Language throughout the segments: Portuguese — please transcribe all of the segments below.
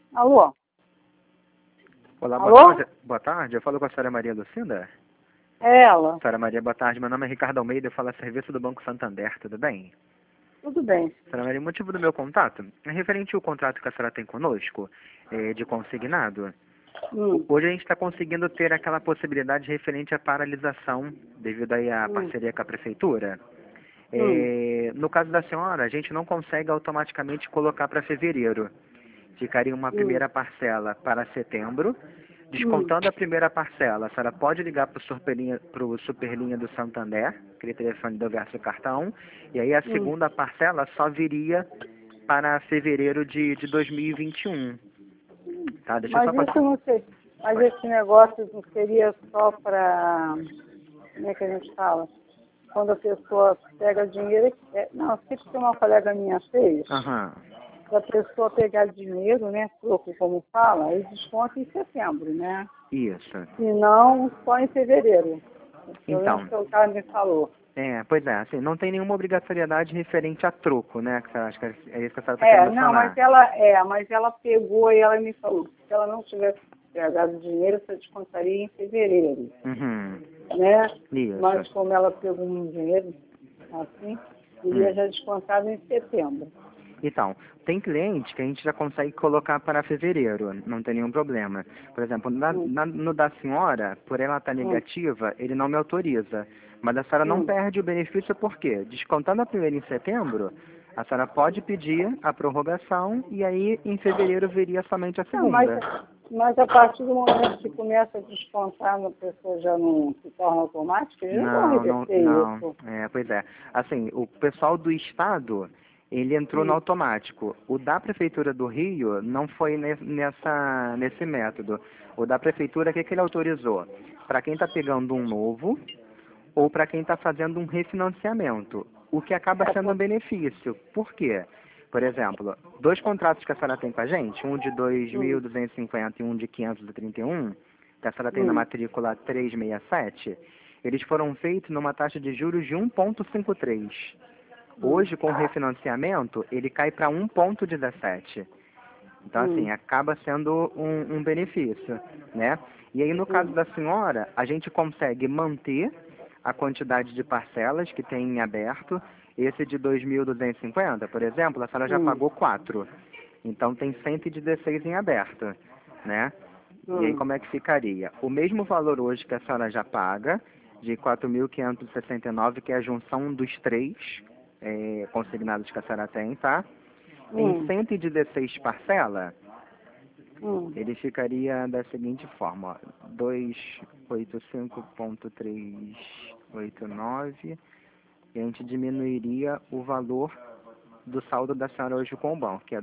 Alô? Olá, boa Alô? tarde. Boa tarde, eu falo com a senhora Maria Lucinda. É ela. Senhora Maria, boa tarde. Meu nome é Ricardo Almeida, eu falo a serviço do Banco Santander, tudo bem? Tudo bem. Senhora Maria, o motivo do meu contato é referente ao contrato que a senhora tem conosco, de consignado. Hum, Hoje a gente está conseguindo ter aquela possibilidade referente à paralisação, devido aí à hum, parceria com a prefeitura. hum, No caso da senhora, a gente não consegue automaticamente colocar para fevereiro. Ficaria uma hum, primeira parcela para setembro. hum, Descontando a primeira parcela, a senhora pode ligar para o Superlinha do Santander, aquele telefone do verso cartão, e aí a hum. segunda parcela só viria para fevereiro de 2021. Tá, deixa eu Mas só isso passar. não sei. Mas Pode. esse negócio não seria só para. Como é que a gente fala? Quando a pessoa pega dinheiro. Não, sei que uma colega minha fez. Aham, Para a pessoa pegar dinheiro, né? Troco, como fala, e desconta em setembro, né? isso. Se não, só em fevereiro. Pelo menos Então, que o cara me falou. pois é, assim, não tem nenhuma obrigatoriedade referente a troco, né? Que acho que é isso que a senhora está querendo Não, falar. mas ela pegou e ela me falou que se ela não tivesse pegado dinheiro, você descontaria em fevereiro, Uhum, né? Mas isso. como ela pegou um dinheiro, assim, iria Hum. já descontado em setembro. Então, tem cliente que a gente já consegue colocar para fevereiro, não tem nenhum problema. Por exemplo, Hum, no da senhora, por ela estar hum, negativa, ele não me autoriza. Mas a senhora não hum. perde o benefício por quê? Descontando a primeira em setembro, a senhora pode pedir a prorrogação e aí em fevereiro viria somente a Não, segunda. mas a partir do momento que começa a descontar, a pessoa já não se torna automática, eles não vão Não, não, reverter não. isso. Pois é. Assim, o pessoal do Estado, ele entrou no Hum, automático. O da Prefeitura do Rio não foi nesse método. O da Prefeitura, o que ele autorizou? Para quem está pegando um novo ou para quem está fazendo um refinanciamento, o que acaba é, sendo um benefício. Por quê? Por exemplo, dois contratos que a senhora tem com a gente, um de hum, 2.250 e um de 531, que a senhora tem na hum, matrícula 367, eles foram feitos numa taxa de juros de 1,53. hum, Hoje, com o refinanciamento, ele cai para 1,17. Então, assim, hum, acaba sendo um benefício, né? E aí, no caso hum, da senhora, a gente consegue manter a quantidade de parcelas que tem em aberto. Esse de 2.250, por exemplo, a senhora já hum, pagou 4. Então, tem 116 em aberto, né? E aí, hum. como é que ficaria? O mesmo valor hoje que a senhora já paga, de 4.569, que é a junção dos três consignados que a senhora tem, tá? Em Hum, 116 parcela, hum, ele ficaria da seguinte forma, ó, 285,389, e a gente diminuiria o valor do saldo da senhora hoje com o banco, que é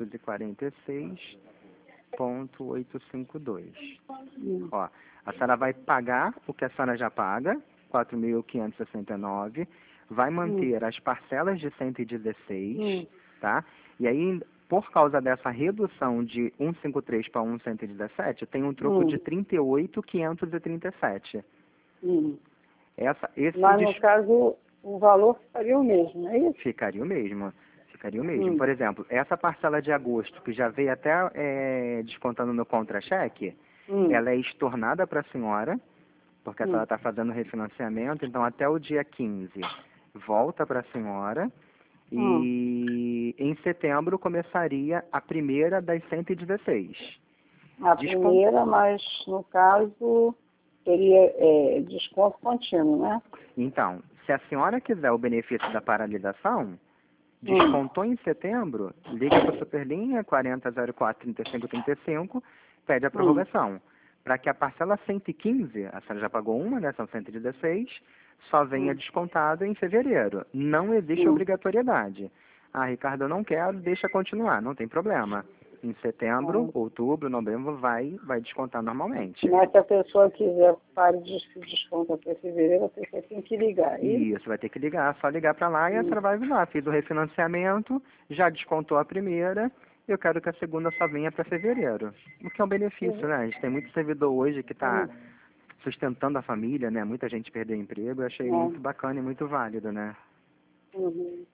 246,852. hum, Ó, a senhora vai pagar o que a senhora já paga, 4.569, vai hum, manter as parcelas de 116, hum, tá? E aí, por causa dessa redução de 153 para 117, tem um troco de hum, 38.537. hum. Esse Mas no caso, o valor ficaria o mesmo, não é isso? ficaria o mesmo. Ficaria o mesmo. Hum, Por exemplo, essa parcela de agosto, que já veio até descontando no contra-cheque, hum, ela é estornada para a senhora, porque a senhora hum, está fazendo refinanciamento, então até o dia 15 volta para a senhora, hum. e em setembro começaria a primeira das 116. A Descon... primeira, mas no caso seria desconto contínuo, né? Então, se a senhora quiser o benefício da paralisação, Hum, descontou em setembro, liga para a Superlinha 4004-3535, pede a hum, prorrogação. Para que a parcela 115, a senhora já pagou uma, né, são 116, só venha hum, descontado em fevereiro. Não existe hum. obrigatoriedade. Ah, Ricardo, eu não quero, deixa continuar, não tem problema. Em setembro, Hum. outubro, novembro, vai descontar normalmente. Mas se a pessoa quiser pare de desconto até fevereiro, a pessoa tem que ligar. E, E isso vai ter que ligar, só ligar para lá e a hum, senhora vai avisar. Fiz o refinanciamento, já descontou a primeira, eu quero que a segunda só venha para fevereiro. O que é um benefício, né? A gente tem muito servidor hoje que está hum, sustentando a família, né? Muita gente perdeu emprego, eu achei né? muito bacana e muito válido, né? Uhum.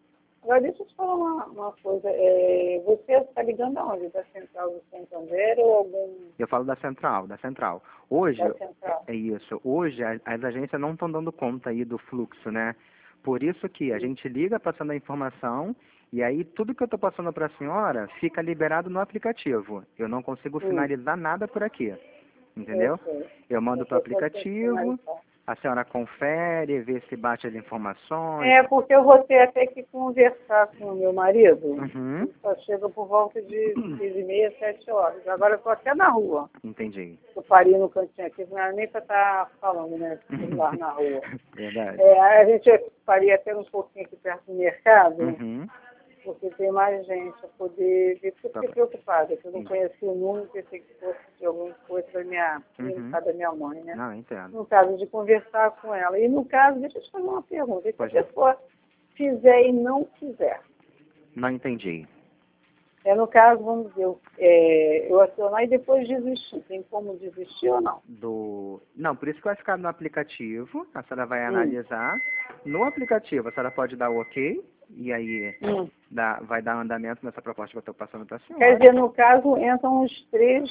Agora, deixa eu te falar uma coisa. Você está ligando aonde? Da Central do Santander ou algum... Eu falo da central, da central. Hoje, da Central? é isso. Hoje as agências não estão dando conta aí do fluxo, né? Por isso que a gente liga passando a informação e aí tudo que eu estou passando para a senhora fica liberado no aplicativo. Eu não consigo finalizar nada por aqui, Eu entendeu? sei. Eu mando para o Eu sei que você aplicativo, finalizar. a senhora confere, vê se bate as informações. É, porque eu vou ter até que conversar com o meu marido. Uhum. Ele só chega por volta de 6h30, 7 horas. Agora eu estou até na rua. Entendi. Eu parei no cantinho aqui, não era nem para estar falando, né? Celular na rua. Verdade. Aí a gente parei até um pouquinho aqui perto do mercado, Uhum. porque tem mais gente a poder ver. Porque eu fiquei preocupada, que eu não conhecia o número, pensei que fosse de alguma coisa da minha clínica, da minha mãe, né? Não, entendo. No caso de conversar com ela. E no caso, deixa eu te fazer uma pergunta. E se a Pode ir. pessoa fizer e não quiser? Não entendi. No caso, vamos dizer, eu acionar e depois desistir. Tem como desistir ou não? Não, por isso que vai ficar no aplicativo, a senhora vai analisar. No aplicativo, a senhora pode dar o ok, e aí vai dar andamento nessa proposta que eu estou passando para a senhora. Quer dizer, no caso, entram os três,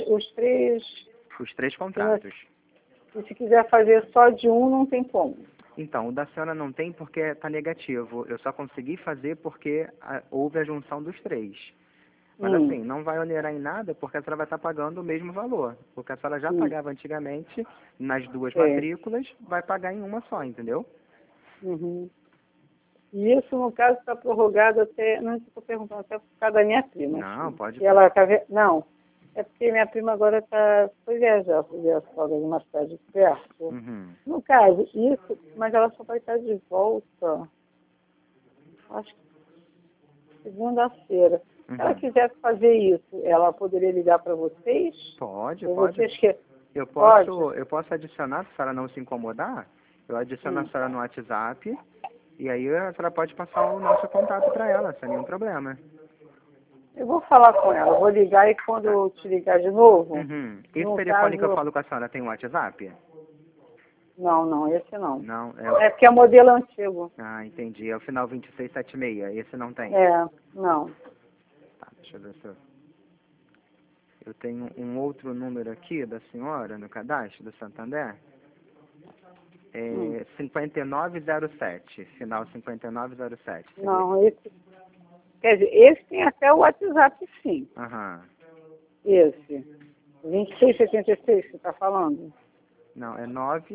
Os 3 contratos. e se quiser fazer só de um, não tem como. Então, o da senhora não tem porque está negativo. Eu só consegui fazer porque houve a junção dos 3. Mas assim, não vai onerar em nada porque a senhora vai estar pagando o mesmo valor. Porque a senhora já pagava antigamente nas 2 matrículas, vai pagar em uma só, entendeu? Uhum. E isso, no caso, está prorrogado até, não estou perguntando, até por causa da minha prima. Não, pode. Não, é porque minha prima agora foi viajar, foi ver a sogra de uma cidade perto. Uhum. No caso, isso, mas ela só vai estar de volta, acho que segunda-feira. Se ela quisesse fazer isso, ela poderia ligar para vocês? Pode, Ou pode. vocês que... Eu Pode? posso adicionar, se a senhora não se incomodar, eu adiciono a senhora no WhatsApp e aí a senhora pode passar o nosso contato para ela, sem nenhum problema. Eu vou falar com ela, vou ligar e quando eu te ligar de novo... Uhum. Esse no telefone que eu caso... falo com a senhora tem WhatsApp? Não, esse não. Não, É porque é modelo antigo. Ah, entendi. É o final 2676. Esse não tem. Não. Tá, deixa eu ver se eu tenho um outro número aqui da senhora no cadastro do Santander. É 5907, final 5907. Não, esse... Quer dizer, esse tem até o WhatsApp, sim. Aham. Esse. 2676 que você está falando? Não, é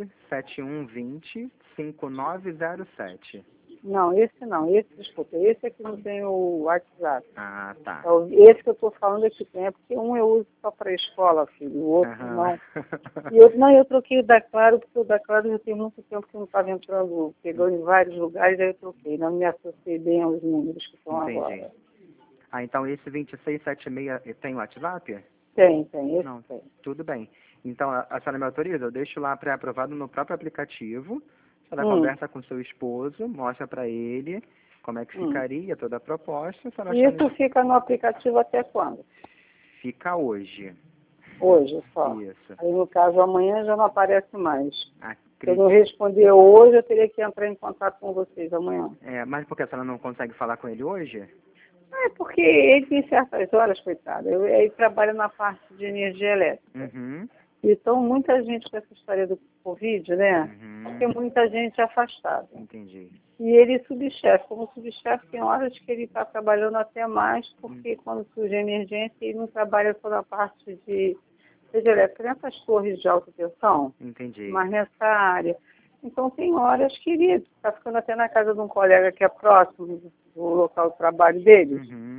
97120-5907. Não, esse não. Desculpa, esse aqui não tem o WhatsApp. Ah, tá. Esse que eu estou falando aqui tem, é porque um eu uso só para a escola, filho, o outro não. E eu troquei o da Claro, porque o da Claro já tem muito tempo que não estava entrando, pegou em vários lugares, aí eu troquei. Não me associei bem aos números que estão agora. Ah, então esse 2676 tem WhatsApp? Tem, esse Não, tem. tudo bem. Então, a senhora me autoriza? Eu deixo lá pré-aprovado no próprio aplicativo. A senhora conversa com seu esposo, mostra para ele como é que ficaria toda a proposta. E isso fica no aplicativo até quando? Fica hoje. Hoje só? Isso. Aí, no caso, amanhã já não aparece mais. Se eu não Acredito. responder hoje, eu teria que entrar em contato com vocês amanhã. Mas por que a senhora não consegue falar com ele hoje? É porque ele tem certas horas, coitado. Ele trabalha na parte de energia elétrica. Uhum. Então, muita gente com essa história do Covid, né? Tem muita gente afastada. Entendi. E ele subchefe. Como subchefe, tem horas que ele está trabalhando até mais, porque quando surge emergência, ele não trabalha só na parte de energia elétrica, nessas torres de alta tensão, Entendi. mas nessa área. Então, tem horas que ele está ficando até na casa de um colega que é próximo do local de trabalho dele.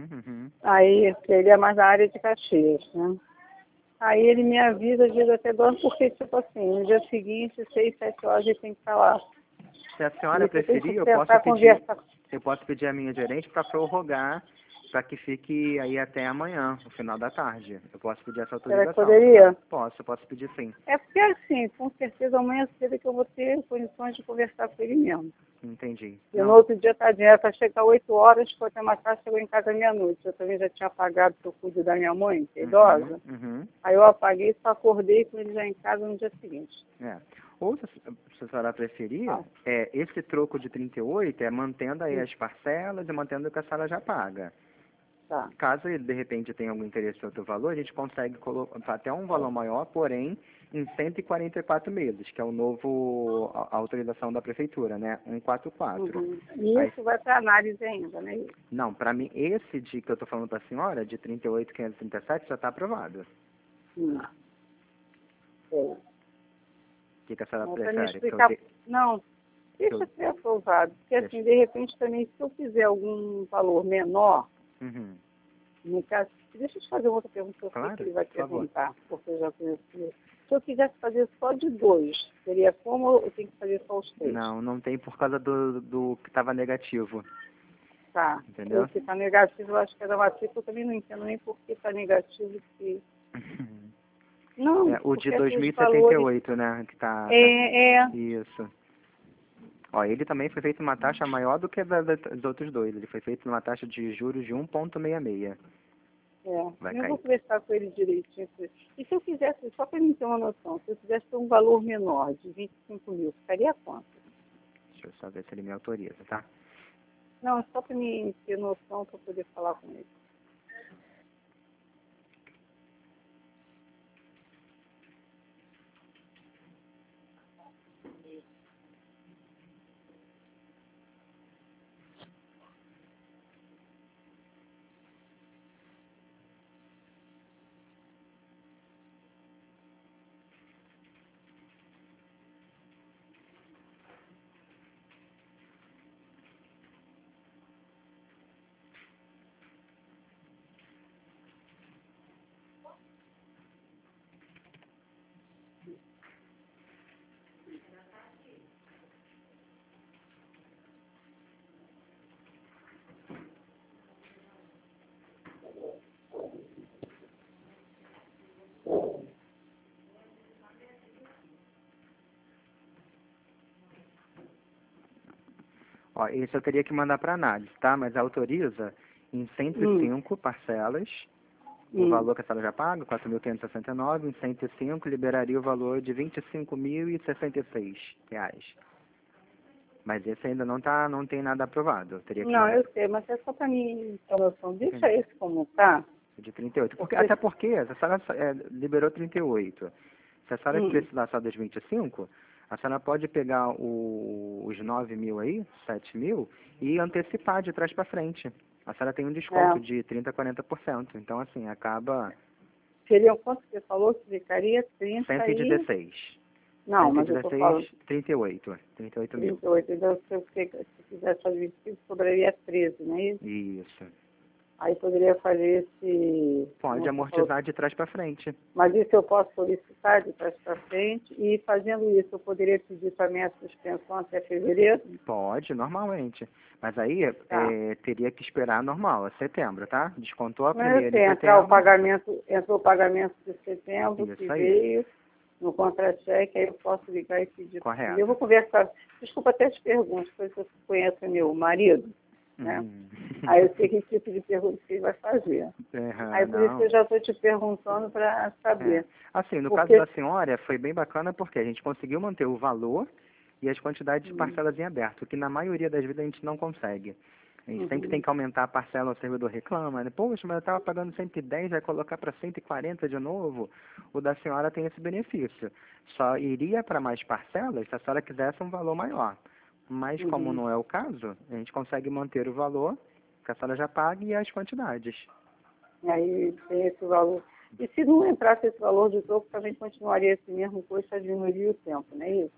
Aí, ele é mais da área de Caxias, né? Aí ele me avisa, diz até 2, porque, tipo assim, no dia seguinte, 6, 7 horas, ele tem que estar lá. Se a senhora preferir, eu posso pedir a minha gerente para prorrogar, para que fique aí até amanhã, no final da tarde. Eu posso pedir essa autorização. Será que poderia? Posso pedir sim. É porque, assim, com certeza amanhã cedo que eu vou ter condições de conversar com ele mesmo. Entendi. E no outro dia, tadinha, para chegar 8 horas, foi até mais tarde, chegou em casa meia-noite. Eu também já tinha apagado, porque eu cuido da minha mãe, que é idosa. Aí eu apaguei e só acordei com ele já em casa no dia seguinte. Ou, se a senhora preferir, Ah. esse troco de 38 é mantendo aí as parcelas e mantendo o que a senhora já paga. Tá. Caso ele, de repente, tenha algum interesse em outro valor, a gente consegue colocar até um valor maior, porém, em 144 meses, que é o novo, a autorização da prefeitura, né? 144. Uhum. E Aí, isso vai para análise ainda, né? não, para mim, esse que eu estou falando para a senhora, de 38.537, já está aprovado. Hum. É. O que a senhora Não, para me prefere? explicar. Não, deixa eu- ser aprovado. Porque deixa- assim, de repente também, se eu fizer algum valor menor, Uhum. no caso, deixa eu te fazer outra pergunta que eu sei Claro, que ele vai por favor. perguntar, porque eu já conheço ele. Se eu quisesse fazer só de 2, seria como ou eu tenho que fazer só os 3? Não tem por causa do que estava negativo, Tá. entendeu? O que está negativo, eu acho que é da matrícula, eu também não entendo nem por que está negativo. Não, O de porque esses valores... 2078, né? Que tá. É. Isso. Ó, ele também foi feito uma taxa maior do que a dos outros dois. Ele foi feito numa taxa de juros de 1,66. Vai Eu vou cair. conversar com ele direitinho. E se eu fizesse, só para mim ter uma noção, se eu fizesse um valor menor, de 25 mil, ficaria quanto? Deixa eu só ver se ele me autoriza, tá? Não, é só para mim ter noção para poder falar com ele. Ó, esse eu teria que mandar para análise, tá? Mas autoriza em 105 parcelas. O valor que a senhora já paga, 4.569, em 105 liberaria o valor de R$ 25.066. Mas esse ainda não tem nada aprovado. Eu teria que Não, mandar eu sei, mas é só para mim ter noção. Deixa esse como tá. de 38. Até porque a senhora liberou 38. Se a senhora precisar só dos 25, a senhora pode pegar os 9 mil aí, 7 mil, e antecipar de trás para frente. A senhora tem um desconto de 30% a 40%. Então, assim, acaba Seria quanto que você falou que ficaria? 30 116. Não, mas eu estou falando 38 mil. 38. Então, se fizesse fazer 25, sobraria 13, não é isso? Isso. Aí poderia fazer esse... Pode amortizar de trás para frente. Mas isso eu posso solicitar de trás para frente e fazendo isso eu poderia pedir para minha suspensão até fevereiro? Pode, normalmente. Mas aí teria que esperar normal, setembro, tá? Descontou a primeira de setembro. Entrou o pagamento de setembro Isso que aí. veio no contra-cheque, aí eu posso ligar e pedir. Correto. Eu vou conversar. Desculpa até te pergunto, porque você conhece meu marido, né? Aí eu sei que tipo de pergunta que ele vai fazer. Aí por isso que eu já estou te perguntando para saber. Assim, no caso da senhora, foi bem bacana porque a gente conseguiu manter o valor e as quantidades de parcelas em aberto, que na maioria das vezes a gente não consegue. A gente sempre tem que aumentar a parcela, o servidor reclama, né? Poxa, mas eu estava pagando 110, vai colocar para 140 de novo? O da senhora tem esse benefício. Só iria para mais parcelas se a senhora quisesse um valor maior. Mas como não é o caso, a gente consegue manter o valor que a senhora já paga e as quantidades. E aí tem esse valor. E se não entrasse esse valor de troco, também continuaria esse mesmo custo a diminuir o tempo, não é isso?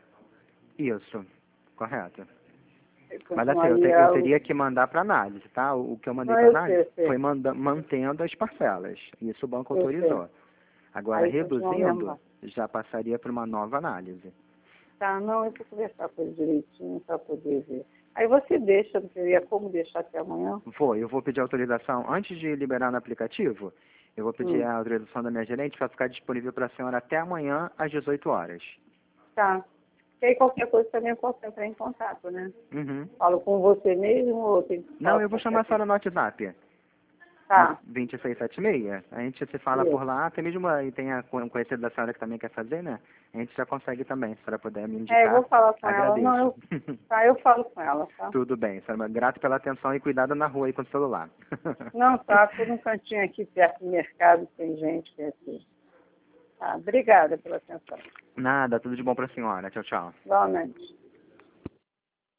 Isso, correto. Mas assim, eu teria que mandar para análise, tá? O que eu mandei para análise foi mantendo as parcelas. Isso o banco autorizou. Agora, reduzindo, já passaria para uma nova análise. Tá, não, eu vou conversar com ele direitinho para poder ver. Aí você deixa, não teria como deixar até amanhã? Eu vou pedir autorização, antes de liberar no aplicativo, eu vou pedir a autorização da minha gerente para ficar disponível para a senhora até amanhã, às 18 horas. Tá. E aí qualquer coisa também eu posso entrar em contato, né? Uhum. Falo com você mesmo ou tem que Não, eu vou chamar a senhora no WhatsApp. Tá. 2676. A gente se fala por lá, até mesmo aí tem a conhecida da senhora que também quer fazer, né? A gente já consegue também, se a senhora puder me indicar. Eu vou falar com agradeço. ela. Não, eu falo com ela, tá? Tudo bem, senhora. Grato pela atenção e cuidado na rua aí com o celular. Não, tá, por um cantinho aqui perto do mercado, tem gente que é aqui. Tá, obrigada pela atenção. Nada, tudo de bom pra senhora. Tchau, tchau. Igualmente.